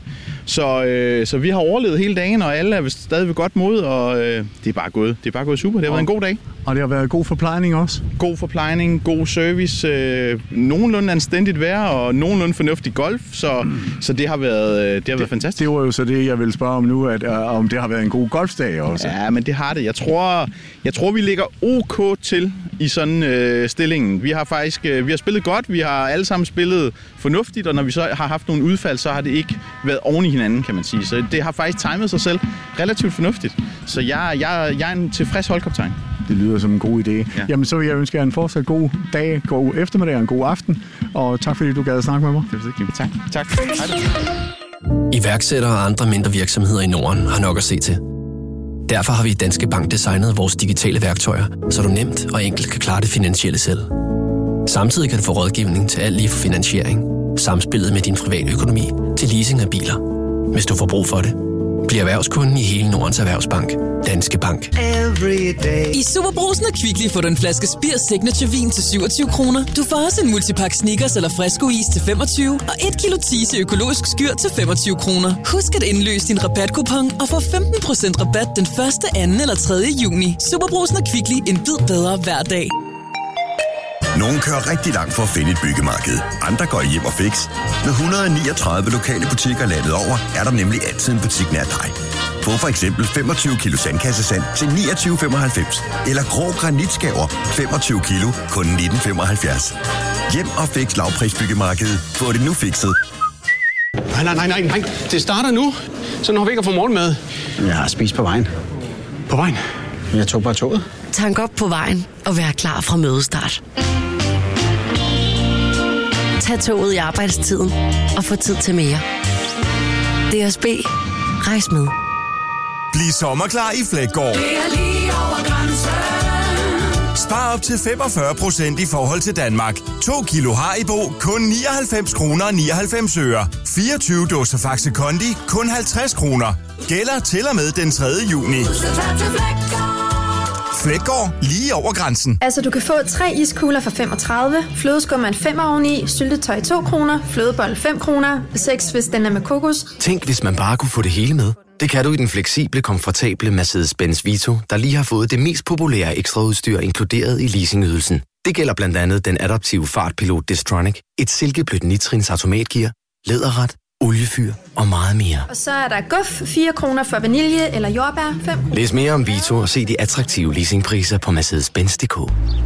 Så vi har overlevet hele dagen, og alle er stadig ved godt mod, og det er bare gået super. Det har været en god dag. Og det har været god forplejning også? God forplejning, god service, nogenlunde anstændigt vejr og nogenlunde fornuftig golf, så det har været fantastisk. Det var jo så det, jeg ville spørge om nu, om det har været en god golfdag også. Ja, men det har det. Jeg tror vi ligger OK til i sådan stillingen. Vi har spillet godt, vi har alle sammen spillet fornuftigt, og når vi så har haft nogle udfald, så har det ikke været oven i hinanden, kan man sige. Så det har faktisk timet sig selv relativt fornuftigt. Så jeg er en tilfreds holdkaptajn. Det lyder som en god idé. Ja. Jamen, så vil jeg ønske jer en fortsat god dag, god eftermiddag og en god aften. Og tak fordi du gad at snakke med mig. Det er det. Tak. Iværksættere og andre mindre virksomheder i Norden har nok at se til. Derfor har vi i Danske Bank designet vores digitale værktøjer, så du nemt og enkelt kan klare det finansielle selv. Samtidig kan du få rådgivning til alt lige fra finansiering, samspillet med din private økonomi til leasing af biler. Hvis du får brug for det, bliv erhvervskunden i hele Nordens Erhvervsbank. Danske Bank. I Superbrugsen og Kvickly får du en flaske Spir Signature Vin til 27 kroner. Du får også en multipack Snickers eller Fresco Is til 25, og 1 kilo Tise økologisk skyr til 25 kroner. Husk at indløse din rabatkupon og få 15% rabat den 1., 2. eller 3. juni. Superbrugsen og Kvickly, en bid bedre hver dag. Nogle kører rigtig langt for at finde et byggemarked. Andre går hjem og fix. Med 139 lokale butikker landet over, er der nemlig altid en butik nær dig. Få for eksempel 25 kilo sandkassesand til 29,95. Eller grå granitskaver 25 kilo kun 19,75. Hjem og fix lavprisbyggemarkedet. Få det nu fikset. Nej. Det starter nu. Så når vi ikke har fået morgenmad. Jeg har spist på vejen. På vejen? Jeg tog bare toget. Tank op på vejen og vær klar fra mødestart. Tag toget i arbejdstiden og få tid til mere. DSB. Rejs med. Bliv sommerklar i Fleggaard. Det er lige over grænsen. Spar op til 45% i forhold til Danmark. 2 kilo Haribo, kun 99 kroner 99 øre. 24 dåser Faxe Kondi, kun 50 kroner. Gælder til og med den 3. juni. Fleggaard, lige over grænsen. Altså, du kan få 3 iskugler for 35, flødeskum er en 5 oveni, syltetøj 2 kroner, flødebold 5 kroner, 6 hvis den er med kokos. Tænk, hvis man bare kunne få det hele med. Det kan du i den fleksible, komfortable Mercedes-Benz Vito, der lige har fået det mest populære ekstraudstyr inkluderet i leasingydelsen. Det gælder blandt andet den adaptive fartpilot Distronic, et silkeblødt nitrins automatgear, læderret, oliefyr og meget mere. Og så er der guf, 4 kroner for vanilje eller jordbær, 5 kroner. Læs mere om Vito og se de attraktive leasingpriser på Mercedes-Benz.dk.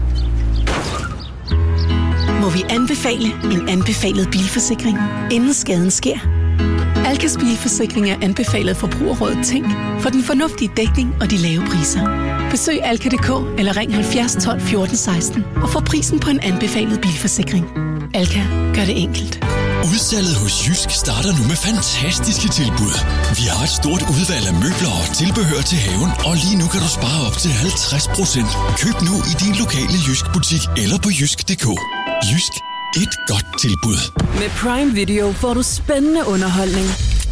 Må vi anbefale en anbefalet bilforsikring, inden skaden sker? Alkas bilforsikring er anbefalet Forbrugerrådet Tænk for den fornuftige dækning og de lave priser. Besøg alka.dk eller ring 70 12 14 16 og få prisen på en anbefalet bilforsikring. Alka gør det enkelt. Udsalget hos Jysk starter nu med fantastiske tilbud. Vi har et stort udvalg af møbler og tilbehør til haven, og lige nu kan du spare op til 50%. Køb nu i din lokale Jysk-butik eller på jysk.dk. Jysk. Et godt tilbud. Med Prime Video får du spændende underholdning.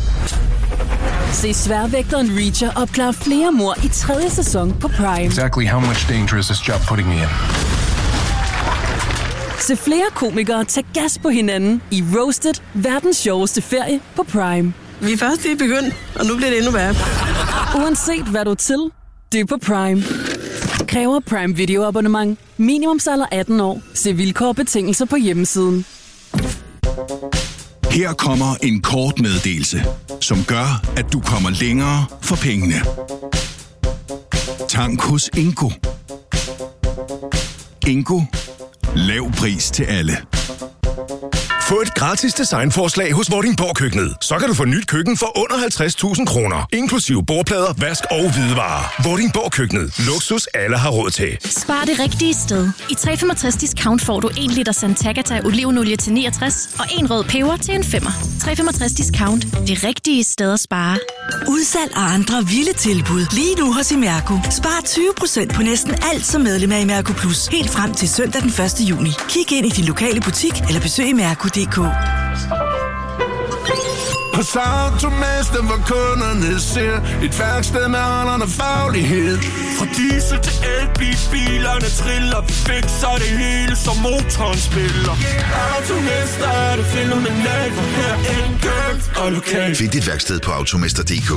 Se Sværvægteren Reacher opklare flere mord i 3. sæson på Prime. Exactly how much danger is this job putting me in? Se flere komikere tage gas på hinanden i Roasted, verdens sjoveste ferie på Prime. Vi er først lige begyndt, og nu bliver det endnu værre. Uanset hvad du er til, det er på Prime. Kræver Prime Video abonnement. Minimumsalder 18 år. Se vilkår og betingelser på hjemmesiden. Her kommer en kort meddelelse, som gør, at du kommer længere for pengene. Tank hos Ingo. Ingo. Lav pris til alle. Få et gratis designforslag hos Vordingborg Køkkenet. Så kan du få nyt køkken for under 50.000 kroner. Inklusive bordplader, vask og hvidevarer. Vordingborg Køkkenet. Luksus alle har råd til. Spar det rigtige sted. I 365 discount får du 1 liter Santagata olivenolie til 69 og 1 rød peber til en 5'er. 365 discount. Det rigtige sted at spare. Udsalg og andre vilde tilbud. Lige nu hos Imerco. Spar 20% på næsten alt som medlem af Imerco Plus. Helt frem til søndag den 1. juni. Kig ind i din lokale butik eller besøg imerco.dk. Hos Automester, hvor kunderne ser et værksted med holdende faglighed. Fra diesel til elbilerne triller, vi fikser det hele, som motoren spiller. Automester er det fænomenalt, hvor her enkelt og lokalt. Find dit værksted på automester.dk.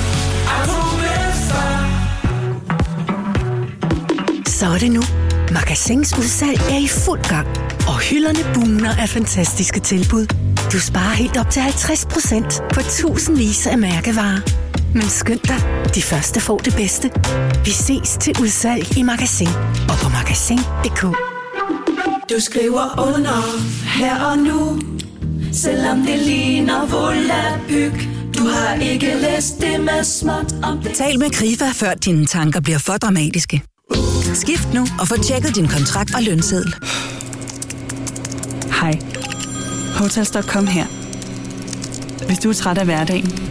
Så er det nu. Magasins udsalg er i fuld gang, og hylderne bugner af fantastiske tilbud. Du sparer helt op til 50% på tusindvis af mærkevarer. Men skynd dig, de første får det bedste. Vi ses til udsalg i Magasin og på magasin.dk. Du skriver under her og nu, selvom det ligner volapyk. Du har ikke læst det med småt om det. Tal med Krifa, før dine tanker bliver for dramatiske. Skift nu og få tjekket din kontrakt og lønseddel. Hej. Hotels.com her. Hvis du er træt af hverdagen,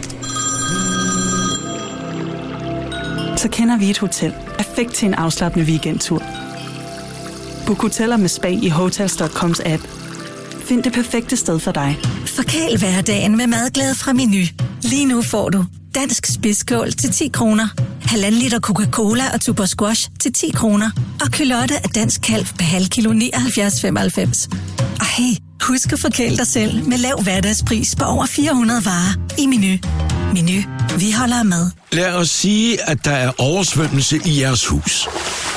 så kender vi et hotel perfekt til en afslappende weekendtur. Book hoteller med spa i Hotels.coms app. Find det perfekte sted for dig. Forkæl hverdagen med madglæde fra Menu. Lige nu får du dansk spidskål til 10 kroner, 1,5 liter Coca-Cola og Tuborg Squash til 10 kroner, og kylotte af dansk kalv per halv kilo 79,95. Og hey, husk at forkæle dig selv med lav hverdagspris på over 400 varer i Menu. Menu. Vi holder med. Lad os sige, at der er oversvømmelse i jeres hus.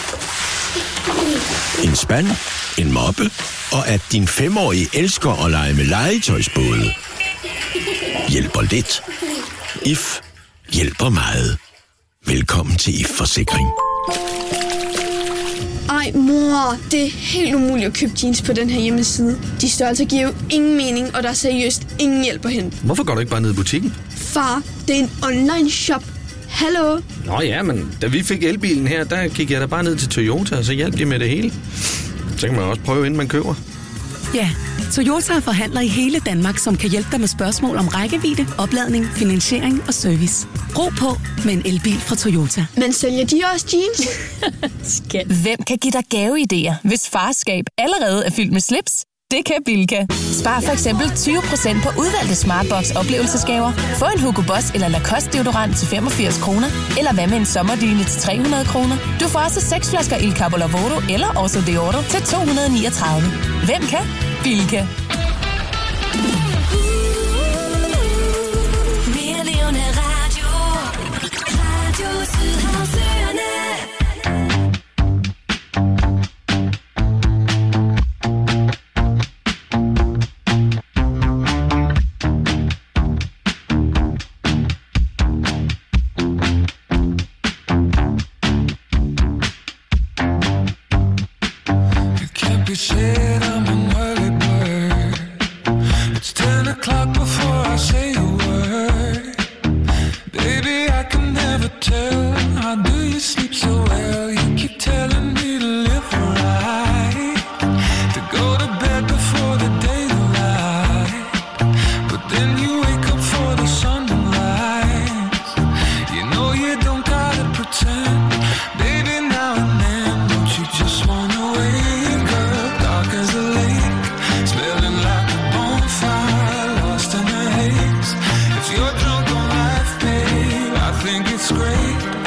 En spand, en moppe, og at din 5-årige elsker at lege med legetøjsbåde. Hjælper lidt. IF hjælper meget. Velkommen til IF Forsikring. Ej, mor, det er helt umuligt at købe jeans på den her hjemmeside. De størrelser giver jo ingen mening, og der er seriøst ingen hjælp at hente. Hvorfor går du ikke bare ned i butikken? Far, det er en online shop. Hallo? Nå ja, men da vi fik elbilen her, der gik jeg da bare ned til Toyota, og så hjalp de med det hele. Så kan man også prøve, inden man køber. Ja, Toyota er forhandler i hele Danmark, som kan hjælpe dig med spørgsmål om rækkevidde, opladning, finansiering og service. Ro på med en elbil fra Toyota. Men sælger de også jeans? Hvem kan give dig gaveidéer, hvis farskab allerede er fyldt med slips? Det kan Bilka. Spar for eksempel 20% på udvalgte Smartbox oplevelsesgaver. Få en Hugo Boss eller Lacoste deodorant til 85 kroner. Eller hvad med en sommerdyne til 300 kroner. Du får også 6 flasker Il Capo Lavoro eller Oso Deodoro til 239. Hvem kan? Bilka. Said I'm an early bird. It's 10 o'clock before I say a word. Baby, I can never tell. How do you sleep so well? You keep telling me to live right, to go to bed before the daylight. But then you wake up for the sunrise. You know you don't gotta pretend. Baby, now and then, don't you just wanna wake up dark as a lake, smelling like a bonfire, lost in the haze. If you're drunk on life, babe, I think it's great.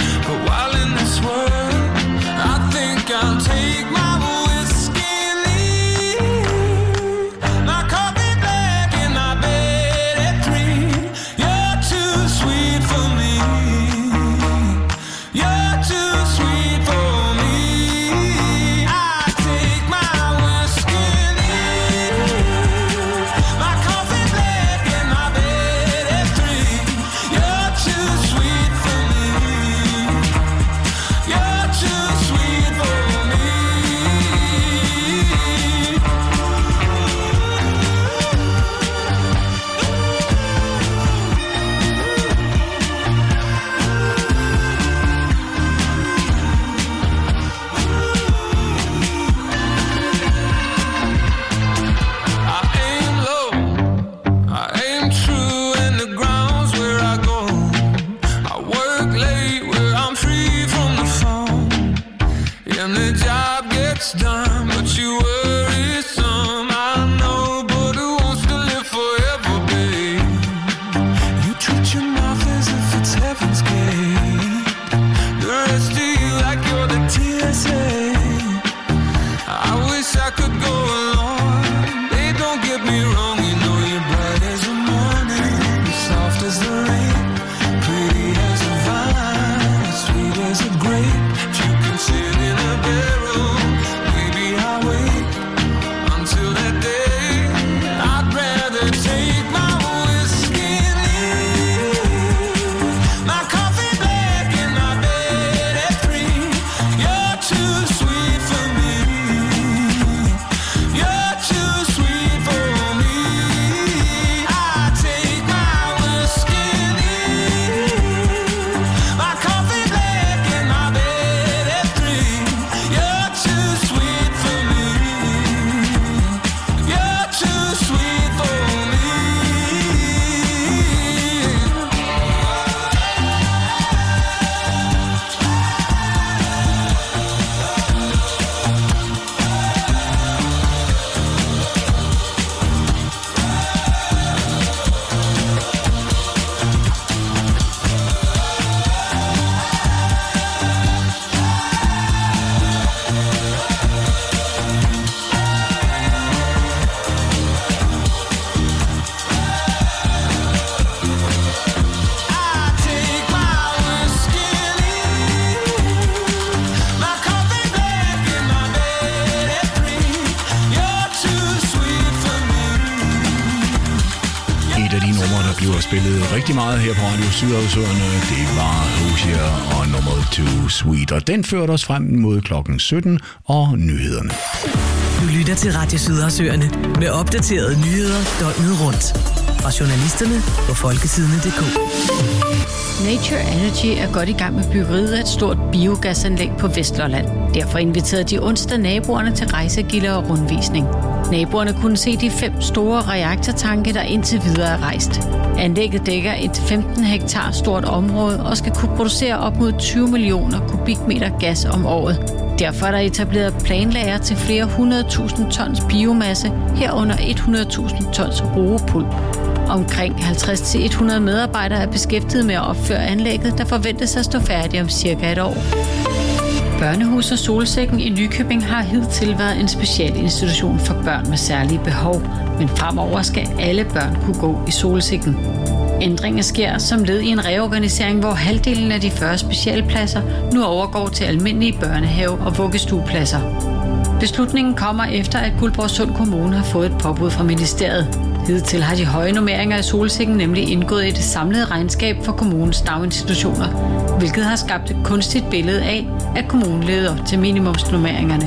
der bliver spillet rigtig meget her på Radio Sydhavsøerne. Det var Hozier og nummer 2 Sweet, og den førte os frem mod klokken 17 og nyhederne. Du lytter til Radio Sydhavsøerne med opdaterede nyheder døgnet rundt. Fra journalisterne på folkesidene.dk. Nature Energy er godt i gang med byggeriet af et stort biogasanlæg på Vestlolland. Derfor inviterede de onsdag naboerne til rejsegilder og rundvisning. Naboerne kunne se de 5 store reaktortanke, der indtil videre er rejst. Anlægget dækker et 15 hektar stort område og skal kunne producere op mod 20 millioner kubikmeter gas om året. Derfor er der etableret planlager til flere 100.000 tons biomasse, herunder 100.000 tons roepulp. Omkring 50-100 medarbejdere er beskæftiget med at opføre anlægget, der forventes at stå færdigt om cirka et år. Børnehus og Solsikken i Nykøbing har hidtil været en specialinstitution for børn med særlige behov, men fremover skal alle børn kunne gå i Solsikken. Ændringen sker som led i en reorganisering, hvor halvdelen af de 40 specialpladser nu overgår til almindelige børnehave- og vuggestuepladser. Beslutningen kommer efter, at Guldborgsund Kommune har fået et påbud fra ministeriet. Hidtil har de høje normeringer i Solsikken nemlig indgået i det samlede regnskab for kommunens daginstitutioner, hvilket har skabt et kunstigt billede af, at kommunen leder op til minimumsnormeringerne.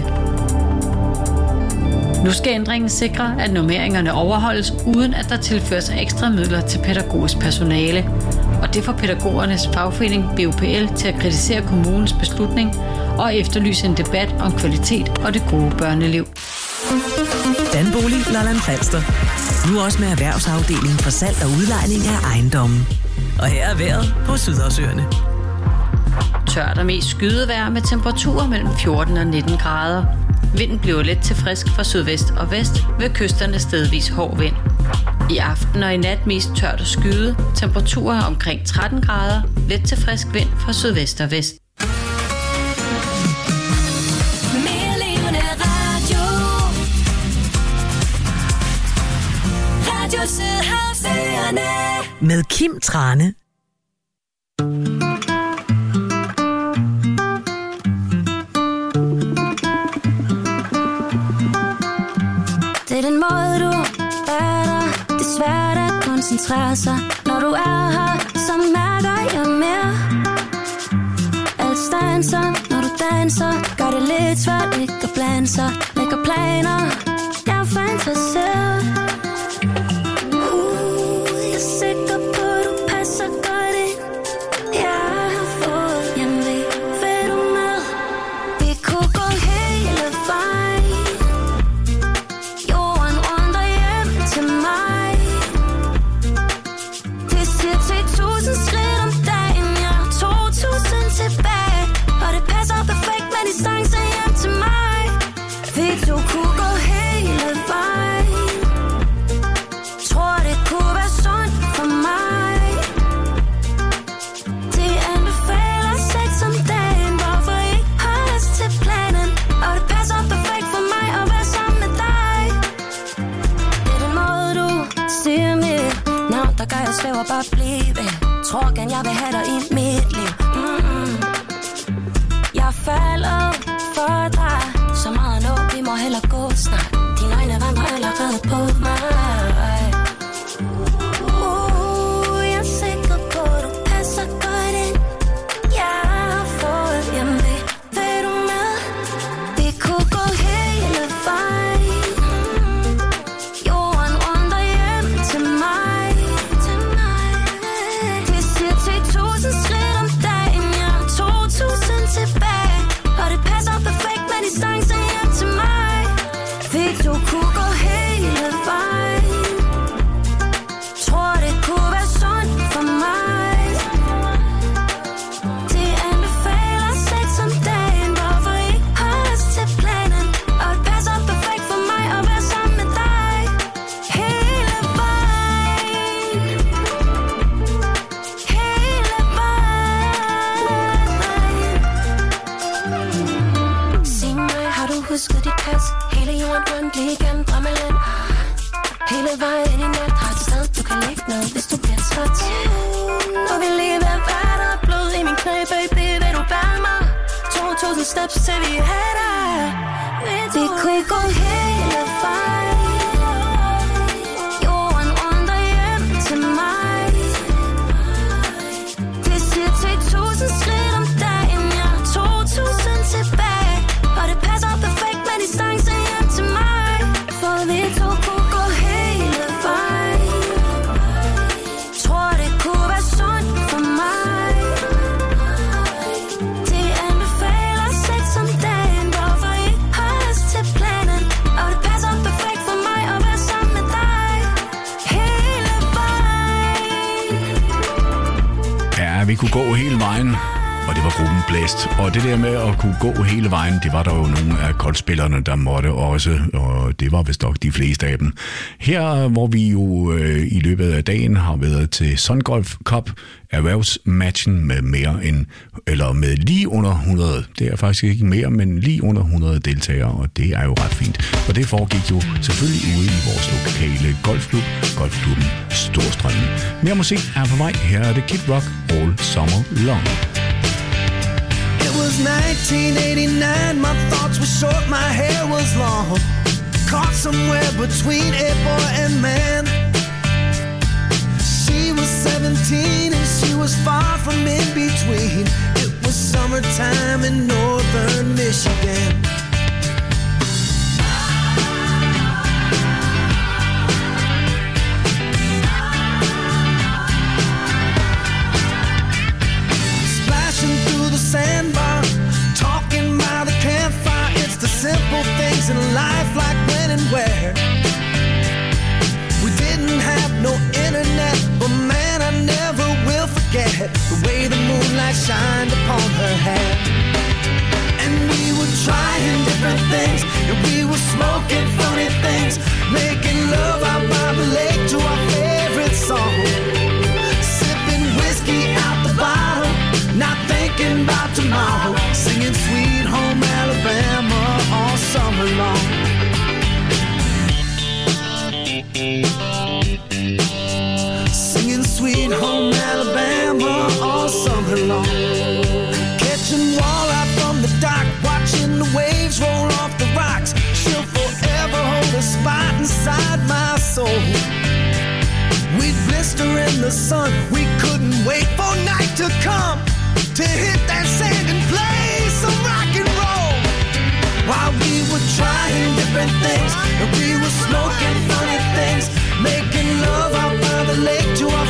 Nu skal ændringen sikre, at normeringerne overholdes, uden at der tilføres ekstra midler til pædagogisk personale. Og det får pædagogernes fagforening BUPL til at kritisere kommunens beslutning og efterlyse en debat om kvalitet og det gode børneliv. Danbolig Lolland Falster. Nu også med erhvervsafdelingen for salg og udlejning af ejendommen. Og her er vejret på Sydhavsøerne. Tørt og mest skydevejr med temperaturer mellem 14 og 19 grader. Vinden bliver let til frisk fra sydvest og vest, ved kysterne stedvis hård vind. I aften og i nat mest tørt og skyde, temperaturer omkring 13 grader, let til frisk vind fra sydvest og vest. Med Kim Trane. Det er den måde, du er der. Det er svært at koncentrere sig. Når du er her, så mærker jeg mere. Alt standser, når du danser. Gør det lidt svært ikke at blande sig. Lægger planer, jeg fantaserer. Jeg er sikker på, du passer godt ind. Jeg har fået hjemve. Vil du med? Vi kunne gå hele vejen. Jorden rundt og hjem til mig. Det siger 10.000 skridt om dagen. Jeg har 2.000 tilbage. Og det passer perfekt med distance hjem til mig. Vi to kunne gå hele vejen. Tror det kunne være sundt for mig. Det anbefaler sex om dagen. Hvorfor ikke holde os til planen? Og det passer perfekt for mig at være sammen med dig. Det er den måde du siger mit navn, der gør jeg svæver bare blive. Tror gerne jeg vil have dig i mit liv. Jeg falder for dig. Så meget nu, vi må hellere gå snart. Dine øjne vandrer allerede på mig. Jeg er sikker på, du passer godt ind. Jeg har fået hjemve. Vil du med? Vi kunne gå hele vejen. Jorden rundt og hjem til mig. Det siger 10.000 skridt om dagen. Jeg har 2.000 tilbage. Og det passer perfekt med distance hjem til mig. Vi to kunne gå hele vejen. Tror det kunne være sundt for mig. Det anbefaler sex om dagen. Hvorfor ikke holde os til planen? Og det passer perfekt for mig at være sammen med dig. Hele vejen. Hele vejen. Sig mig, har du husket dit pas? Hele jorden rundt lige igennem drømmeland. Hele vejen i nat har et sted, du kan ligge ned, hvis du bliver træt. Og vi lige ved at være der. Blod i min knæ, baby, vil du bære mig? 2.000 steps til vi er der. Vi kunne gå hele vejen. Jorden rundt og hjem til mig. vi kunne gå hele vejen, og det var gruppen Blæst. Og det der med at kunne gå hele vejen, det var der jo nogle af golfspillerne, der måtte også, og det var vist nok de fleste af dem. Her, hvor vi jo i løbet af dagen har været til Sun Golf Cup, erhvervsmatchen med med lige under 100. Det er faktisk ikke mere, men lige under 100 deltagere, og det er jo ret fint. Og det foregik jo selvfølgelig ude i vores lokale golfklub, Golfklubben Storstrømmen. Mere musik er på vej. Her er det Kid Rock All Summer Long. It was 1989, my thoughts were short, my hair was long. Caught somewhere between a boy and man. She was 17 and she was far from in between. It was summertime in northern Michigan. Splashing through the sandbar, talking by the campfire. It's the simple things in life, like when and where. We didn't have no internet, but man, I never will forget the way the moonlight shined upon her hair. And we were trying different things, and we were smoking funny things, making love out by the lake to our favorite song. Sipping whiskey out the bottle, not thinking about tomorrow, singing Sweet Home Alabama all summer long. Singing Sweet Home Alabama all summer long. Catching walleye from the dock, watching the waves roll off the rocks. She'll forever hold a spot inside my soul. We'd blister in the sun, we couldn't wait for night to come to hit that sand and play some rock and roll. While we were trying different things, and we were smoking funny things, making love out by the lake to our